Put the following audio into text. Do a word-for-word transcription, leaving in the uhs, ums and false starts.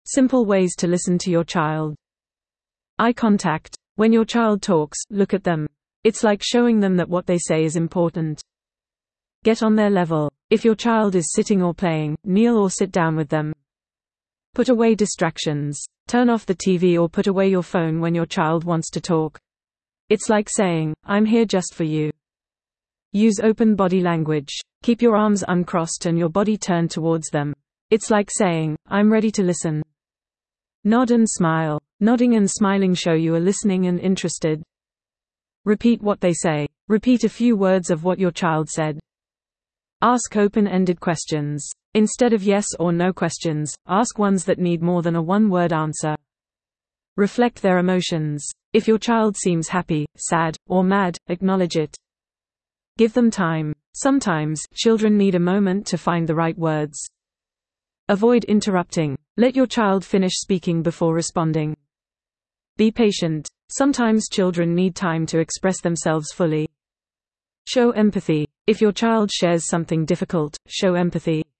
Simple ways to listen to your child. Eye contact. When your child talks, look at them. It's like showing them that what they say is important. Get on their level. If your child is sitting or playing, kneel or sit down with them. Put away distractions. Turn off the T V or put away your phone when your child wants to talk. It's like saying, "I'm here just for you." Use open body language. Keep your arms uncrossed and your body turned towards them. It's like saying, "I'm ready to listen." Nod and smile. Nodding and smiling show you are listening and interested. Repeat what they say. Repeat a few words of what your child said. Ask open-ended questions. Instead of yes or no questions, ask ones that need more than a one-word answer. Reflect their emotions. If your child seems happy, sad, or mad, acknowledge it. Give them time. Sometimes, children need a moment to find the right words. Avoid interrupting. Let your child finish speaking before responding. Be patient. Sometimes children need time to express themselves fully. Show empathy. If your child shares something difficult, show empathy.